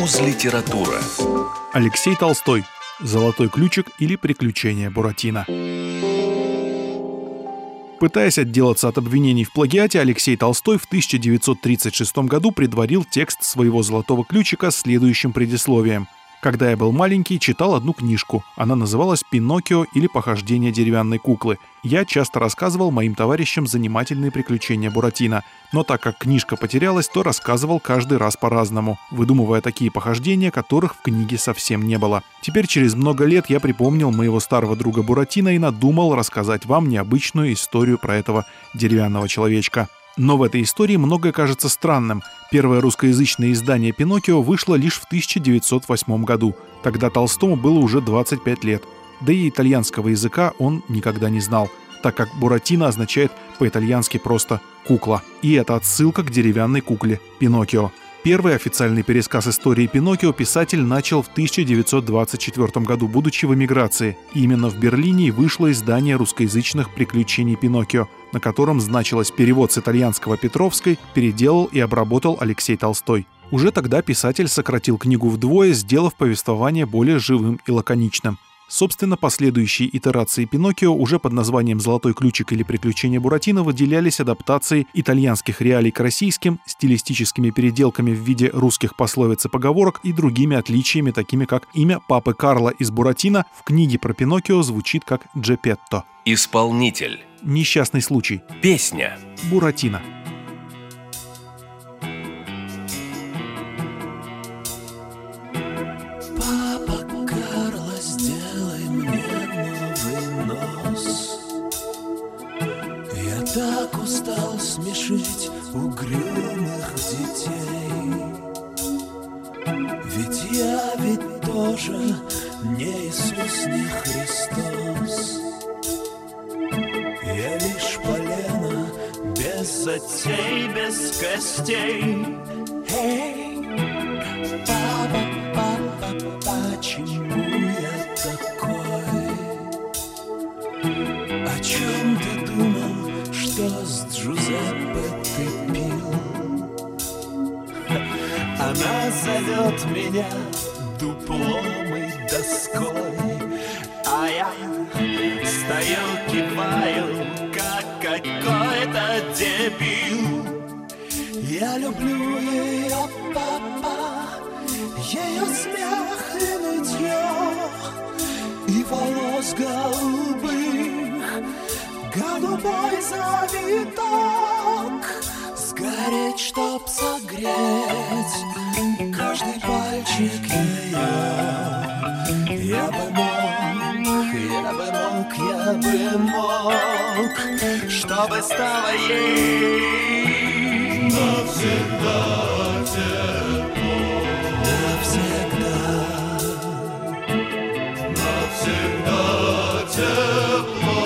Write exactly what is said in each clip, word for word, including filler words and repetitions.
Муз-литература. Алексей Толстой. «Золотой ключик» или «Приключения Буратино». Пытаясь отделаться от обвинений в плагиате, Алексей Толстой в тысяча девятьсот тридцать шестом году предварил текст своего «Золотого ключика» следующим предисловием. «Когда я был маленький, читал одну книжку. Она называлась «Пиноккио» или «Похождения деревянной куклы». Я часто рассказывал моим товарищам занимательные приключения Буратино. Но так как книжка потерялась, то рассказывал каждый раз по-разному, выдумывая такие похождения, которых в книге совсем не было. Теперь через много лет я припомнил моего старого друга Буратино и надумал рассказать вам необычную историю про этого деревянного человечка». Но в этой истории многое кажется странным. Первое русскоязычное издание «Пиноккио» вышло лишь в тысяча девятьсот восьмом году. Тогда Толстому было уже двадцать пять лет. Да и итальянского языка он никогда не знал, так как «Буратино» означает по-итальянски просто «кукла». И это отсылка к деревянной кукле Пиноккио. Первый официальный пересказ истории Пиноккио писатель начал в тысяча девятьсот двадцать четвёртом году, будучи в эмиграции. И именно в Берлине вышло издание русскоязычных «Приключений Пиноккио», на котором значилось перевод с итальянского Петровской, переделал и обработал Алексей Толстой. Уже тогда писатель сократил книгу вдвое, сделав повествование более живым и лаконичным. Собственно, последующие итерации Пиноккио уже под названием «Золотой ключик» или «Приключения Буратино» выделялись адаптацией итальянских реалий к российским, стилистическими переделками в виде русских пословиц и поговорок и другими отличиями, такими как имя папы Карла из «Буратино» в книге про Пиноккио звучит как Джепетто. Исполнитель. Несчастный случай. Песня. Буратино. Так устал смешить угрюмых детей. Ведь я ведь тоже не Иисус, не Христос. Я лишь полено без затей, без костей. Эй, папа, папа, почему я такой? О чем ты думал? Что с Джузеппе ты пил? Она зовет меня дуплом и доской, а я стою, киваю, как какой-то дебил. Я люблю ее, папа, ее смех и нытье, и волос голубых голубой завиток. Сгореть, чтоб согреть каждый пальчик ее. Я бы мог, я бы мог, я бы мог, чтобы стало ей навсегда тепло. Навсегда, навсегда тепло.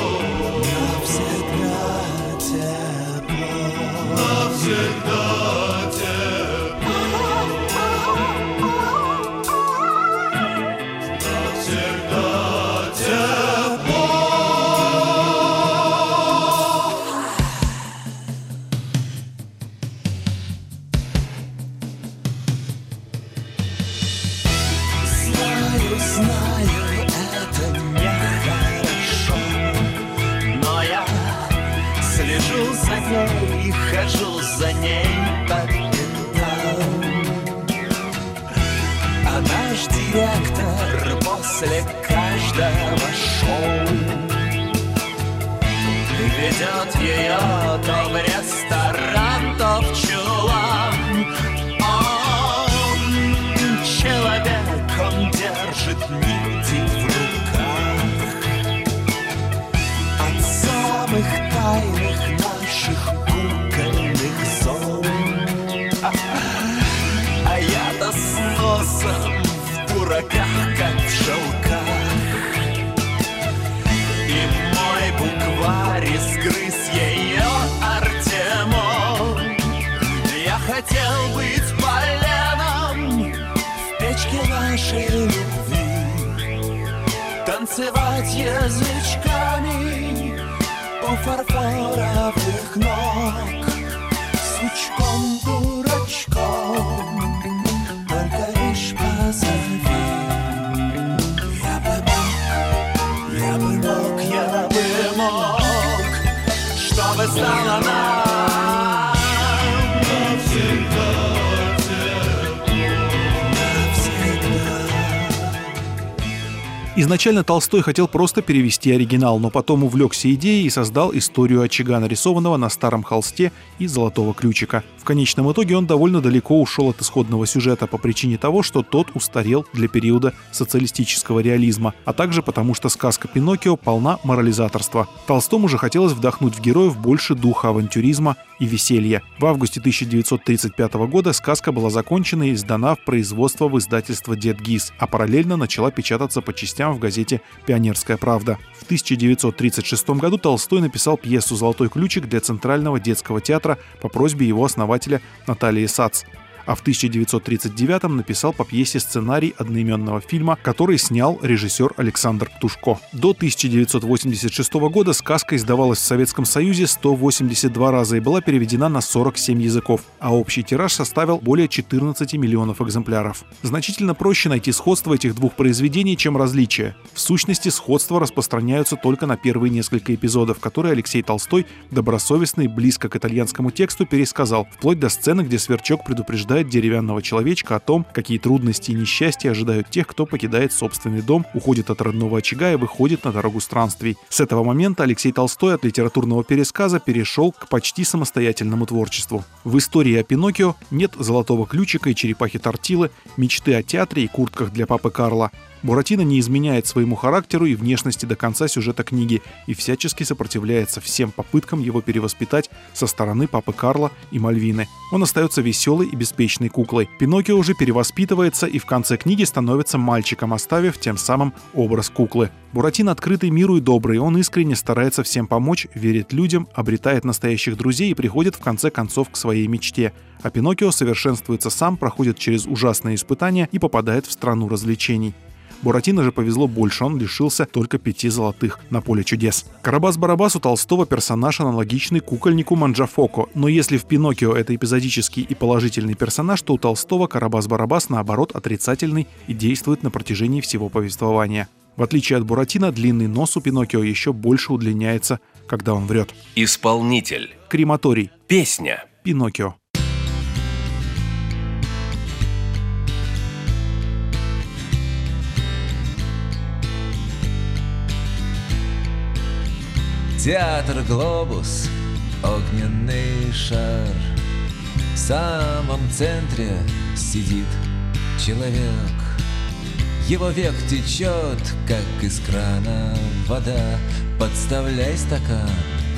Навсегда тепло, навсегда тепло. Знаю, знаю, это нехорошо, но я слежу за ней и хожу за ней по пятам. А наш директор после каждого шоу ведет ее то в ресторан, то в чулан. Он человек, он держит нити в руках от самых тайных наших кукольных зон. А я-то с носом в дураках, как в шелках, и мой букварь изгрыз ее Артемон. Я хотел быть поленом в печке нашей любви, танцевать язычками у фарфоровых ног, сучком-дурачком, только лишь Изначально Толстой хотел просто перевести оригинал, но потом увлекся идеей и создал историю очага, нарисованного на старом холсте из золотого ключика. В конечном итоге он довольно далеко ушел от исходного сюжета по причине того, что тот устарел для периода социалистического реализма, а также потому, что сказка «Пиноккио» полна морализаторства. Толстому же хотелось вдохнуть в героев больше духа авантюризма и веселья. В августе тысяча девятьсот тридцать пятого года сказка была закончена и сдана в производство в издательство «Дед Гиз», а параллельно начала печататься по частям в газете «Пионерская правда». В тысяча девятьсот тридцать шестом году Толстой написал пьесу «Золотой ключик» для Центрального детского театра по просьбе его основателя Натальи Сац. А в тысяча девятьсот тридцать девятом написал по пьесе сценарий одноименного фильма, который снял режиссер Александр Птушко. До тысяча девятьсот восемьдесят шестого года сказка издавалась в Советском Союзе сто восемьдесят два раза и была переведена на сорок семь языков, а общий тираж составил более четырнадцати миллионов экземпляров. Значительно проще найти сходство этих двух произведений, чем различия. В сущности, сходства распространяются только на первые несколько эпизодов, которые Алексей Толстой добросовестно и близко к итальянскому тексту пересказал, вплоть до сцены, где Сверчок предупреждает деревянного человечка о том, какие трудности и несчастья ожидают тех, кто покидает собственный дом, уходит от родного очага и выходит на дорогу странствий. С этого момента Алексей Толстой от литературного пересказа перешел к почти самостоятельному творчеству. В истории о Пиноккио нет золотого ключика и черепахи Тортилы, мечты о театре и куртках для папы Карла. Буратино не изменяет своему характеру и внешности до конца сюжета книги и всячески сопротивляется всем попыткам его перевоспитать со стороны папы Карла и Мальвины. Он остается веселой и беспечной куклой. Пиноккио уже перевоспитывается и в конце книги становится мальчиком, оставив тем самым образ куклы. Буратино открытый миру и добрый, он искренне старается всем помочь, верит людям, обретает настоящих друзей и приходит в конце концов к своей мечте. А Пиноккио совершенствуется сам, проходит через ужасные испытания и попадает в страну развлечений. Буратино же повезло больше, он лишился только пяти золотых на поле чудес. Карабас-Барабас у Толстого персонаж аналогичный кукольнику Манджафоко, но если в Пиноккио это эпизодический и положительный персонаж, то у Толстого Карабас-Барабас наоборот отрицательный и действует на протяжении всего повествования. В отличие от Буратино, длинный нос у Пиноккио еще больше удлиняется, когда он врет. Исполнитель. Крематорий. Песня. Пиноккио. Театр «Глобус», огненный шар. В самом центре сидит человек. Его век течет, как из крана вода. Подставляй стакан,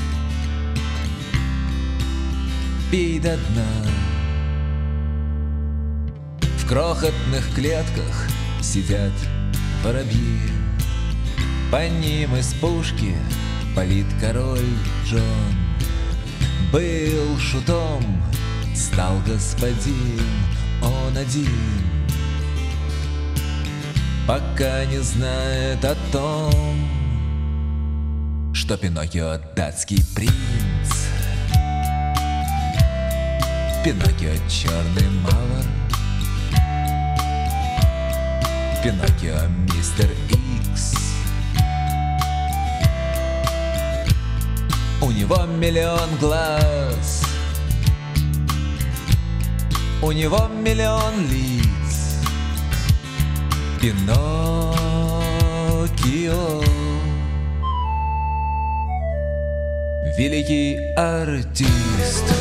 пей до дна. В крохотных клетках сидят воробьи. По ним из пушки палит король Джон. Был шутом, стал господин, он один, пока не знает о том, что Пиноккио датский принц. Пиноккио черный мавр, Пиноккио мистер Икс. У него миллион глаз, у него миллион лиц. Пиноккио — великий артист.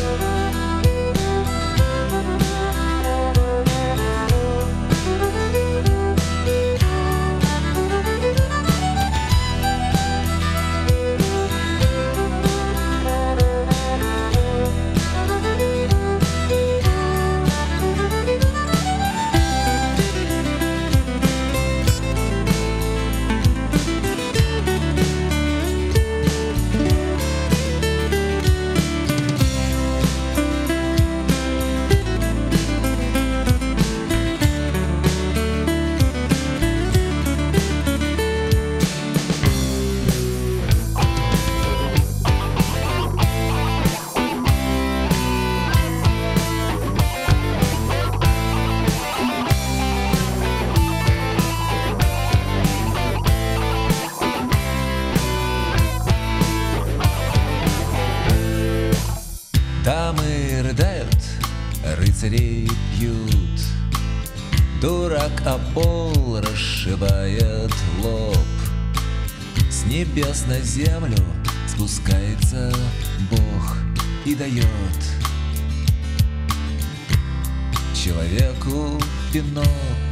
Дамы рыдают, рыцари пьют, Дурак о пол расшибает лоб. С небес на землю спускается Бог и дает человеку пинок.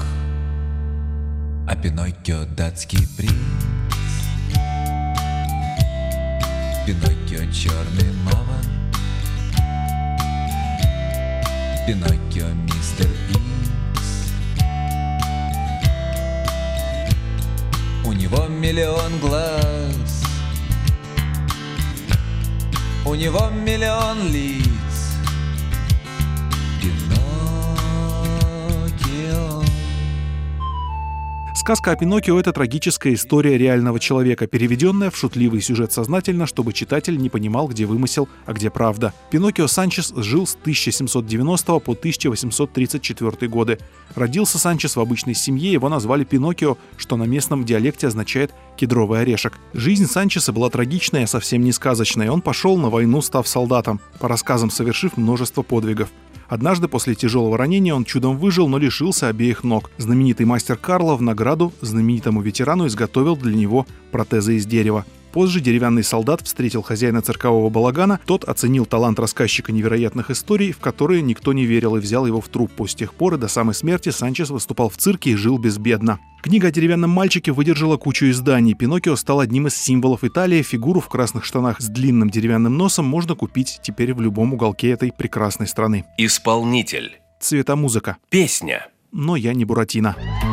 А Пиноккио датский принц, Пиноккио черный маван, Пиноккио мистер Икс. У него миллион глаз, у него миллион лиц. Пиноккио. Сказка о Пиноккио — это трагическая история реального человека, переведенная в шутливый сюжет сознательно, чтобы читатель не понимал, где вымысел, а где правда. Пиноккио Санчес жил с тысяча семьсот девяностого по тысяча восемьсот тридцать четвёртый годы. Родился Санчес в обычной семье, его назвали Пиноккио, что на местном диалекте означает «кедровый орешек». Жизнь Санчеса была трагичная, а совсем не сказочная. Он пошел на войну, став солдатом, по рассказам совершив множество подвигов. Однажды после тяжелого ранения он чудом выжил, но лишился обеих ног. Знаменитый мастер Карло в награду знаменитому ветерану изготовил для него протезы из дерева. Позже деревянный солдат встретил хозяина циркового балагана, тот оценил талант рассказчика невероятных историй, в которые никто не верил, и взял его в труппу. С тех пор и до самой смерти Санчес выступал в цирке и жил безбедно. Книга о деревянном мальчике выдержала кучу изданий. Пиноккио стал одним из символов Италии. Фигуру в красных штанах с длинным деревянным носом можно купить теперь в любом уголке этой прекрасной страны. Исполнитель. Цветомузыка. Песня. Но я не Буратино.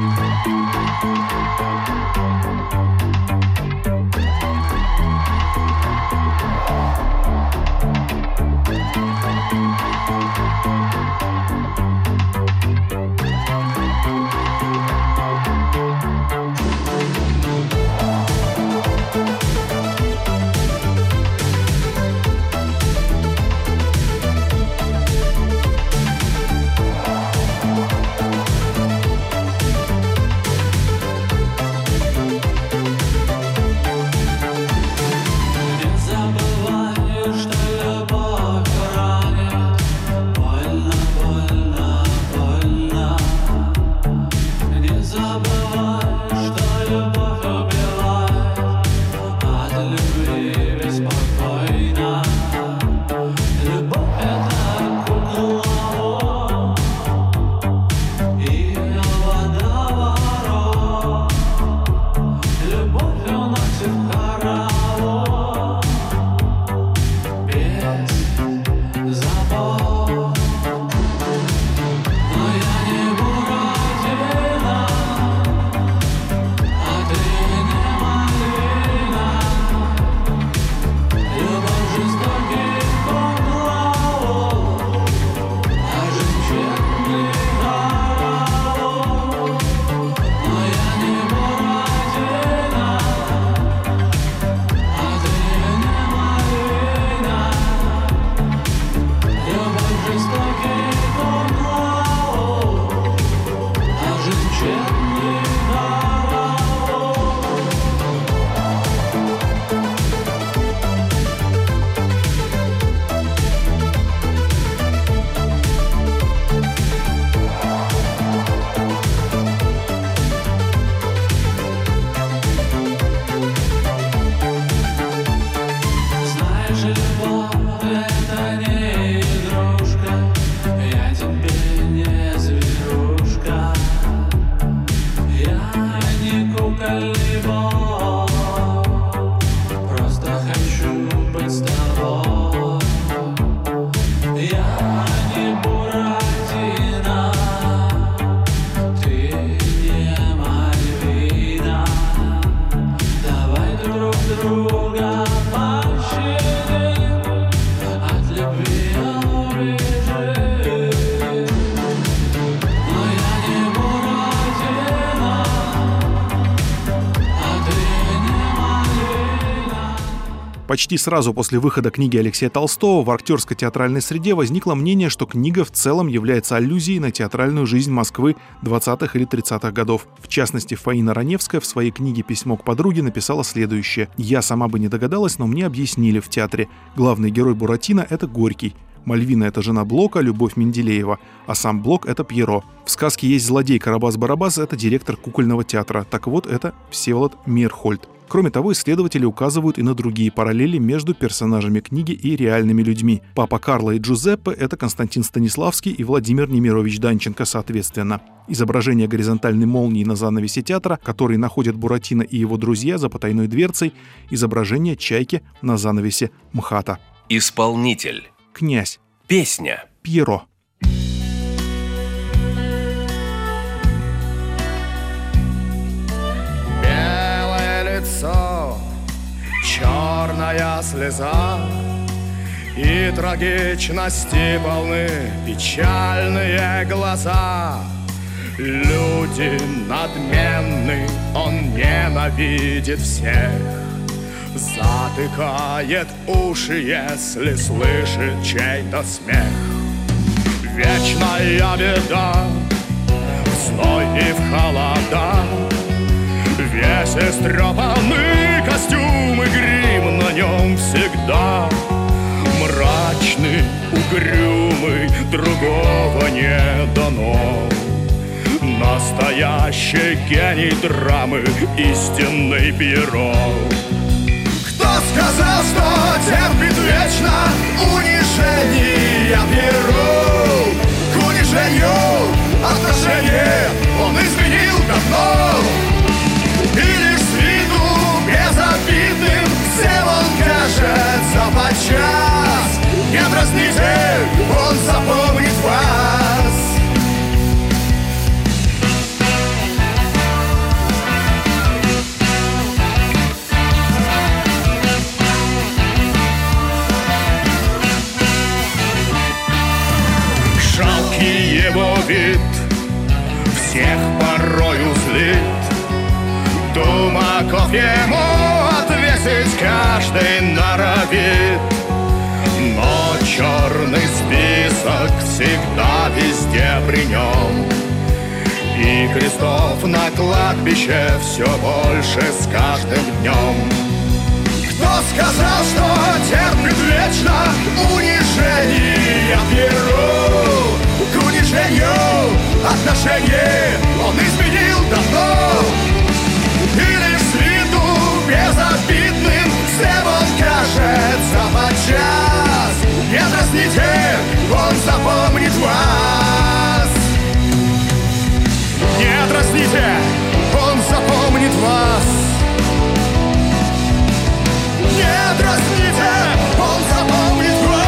Почти сразу после выхода книги Алексея Толстого в актерской театральной среде возникло мнение, что книга в целом является аллюзией на театральную жизнь Москвы двадцатых или тридцатых годов. В частности, Фаина Раневская в своей книге «Письмо к подруге» написала следующее. «Я сама бы не догадалась, но мне объяснили в театре. Главный герой Буратино — это Горький. Мальвина — это жена Блока, Любовь Менделеева, а сам Блок — это Пьеро. В сказке есть злодей Карабас-Барабас — это директор кукольного театра. Так вот, это Всеволод Мейерхольд. Кроме того, исследователи указывают и на другие параллели между персонажами книги и реальными людьми. Папа Карло и Джузеппе — это Константин Станиславский и Владимир Немирович Данченко, соответственно. Изображение горизонтальной молнии на занавесе театра, который находят Буратино и его друзья за потайной дверцей, изображение чайки на занавесе МХАТа. Исполнитель. Князь. Песня. Пьеро. Белое лицо, черная слеза, и трагичности полны печальные глаза. Люди надменны, он ненавидит всех, затыкает уши, если слышит чей-то смех. Вечная беда, в зной и в холода, весь истрепанный костюм и грим на нем всегда мрачный, угрюмый, другого не дано. Настоящий гений драмы, истинный Пьеро. Кто сказал, что терпит вечно унижение Пьеро? К унижению отношение он изменил давно. И лишь с виду безобидным всем он кажется подчас. Не дразните, он запомнит вас. Жалкий его вид всех порою злит. Тумаков ему отвесить каждый норовит. Но черный список всегда везде при нем. И крестов на кладбище все больше с каждым днем. Кто сказал, что терпит вечно унижение Пьеро? К унижению отношение он изменил давно. И лишь с виду безобидным всем он кажется подчас. Не дразните, он запомнит вас. Не дразните, он запомнит вас. Не дразните, он запомнит вас.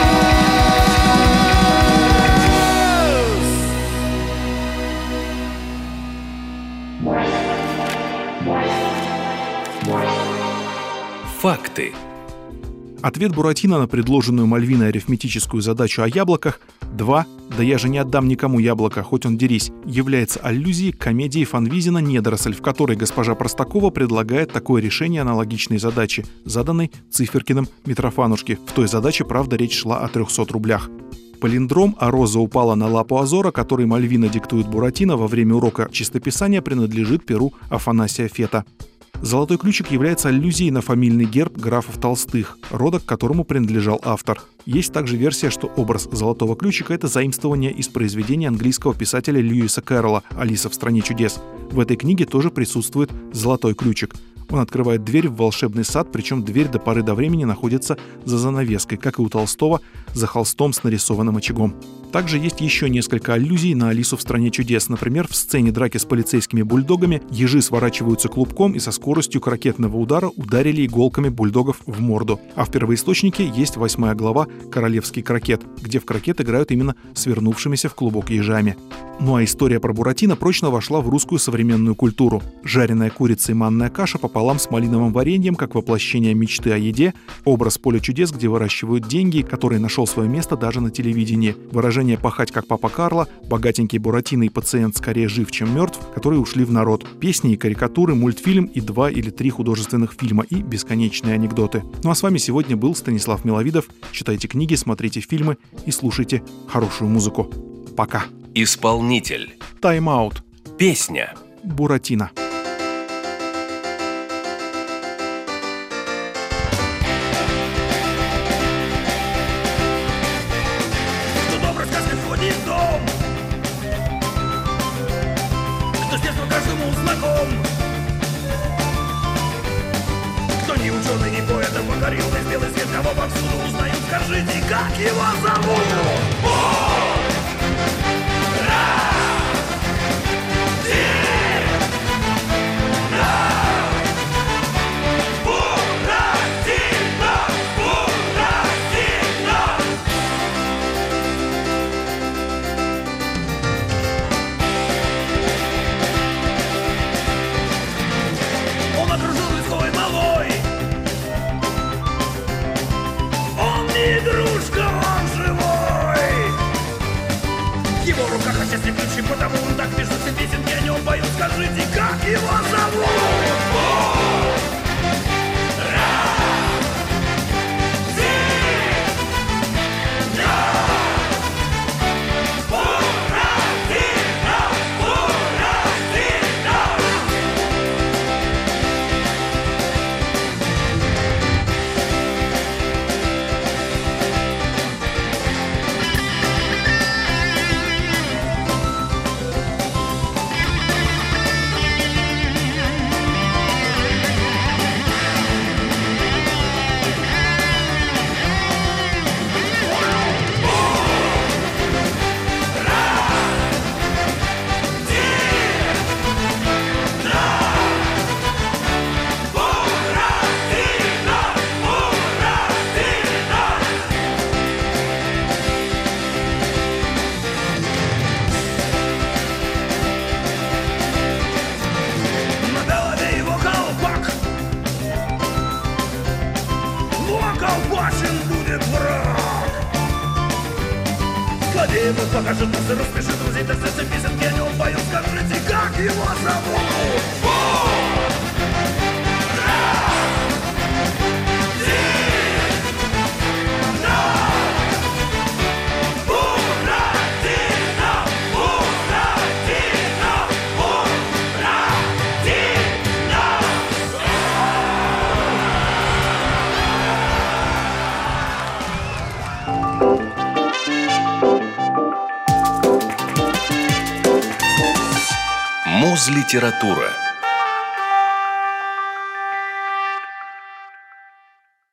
Факты. Ответ Буратино на предложенную Мальвиной арифметическую задачу о яблоках два. Да я же не отдам никому яблоко, хоть он дерись, является аллюзией к комедии Фанвизина «Недоросль», в которой госпожа Простакова предлагает такое решение аналогичной задачи, заданной Циферкиным Митрофанушке. В той задаче, правда, речь шла о трехсот рублях. Палиндром «А роза упала на лапу Азора», который Мальвина диктует Буратино во время урока чистописания, принадлежит перу Афанасия Фета. Золотой ключик является аллюзией на фамильный герб графов Толстых, рода, к которому принадлежал автор. Есть также версия, что образ золотого ключика — это заимствование из произведения английского писателя Льюиса Кэрролла «Алиса в стране чудес». В этой книге тоже присутствует золотой ключик. Он открывает дверь в волшебный сад, причем дверь до поры до времени находится за занавеской, как и у Толстого, за холстом с нарисованным очагом. Также есть еще несколько аллюзий на «Алису в стране чудес». Например, в сцене драки с полицейскими бульдогами ежи сворачиваются клубком и со скоростью к ракетного удара ударили иголками бульдогов в морду. А в первоисточнике есть восьмая глава «Королевский крокет», где в крокет играют именно свернувшимися в клубок ежами. Ну а история про Буратино прочно вошла в русскую современную культуру. Жареная курица и манная каша пополам с малиновым вареньем, как воплощение мечты о еде, образ поля чудес, где выращивают деньги, который нашел свое место даже на телевидении, выражение «пахать как папа Карло», богатенький Буратино и пациент скорее жив, чем мертв, которые ушли в народ, песни и карикатуры, мультфильм и два или три художественных фильма и бесконечные анекдоты. Ну а с вами сегодня был Станислав Миловидов. Читайте книги, смотрите фильмы и слушайте хорошую музыку. Пока. Исполнитель. Тайм-аут. Песня. Буратино. как его зовут? Он окружен рисковой малой. Он не игрушка, он живой. В его руках отчасти ключи, потому он так пишет все песенки, о нем поют. Скажите, как его зовут? На голове его колпак, но колпачен будет враг. Злодеев покажет, нас и распишет друзей, так все песенки о нем поют. Скажите, как его зовут? Муз-литература.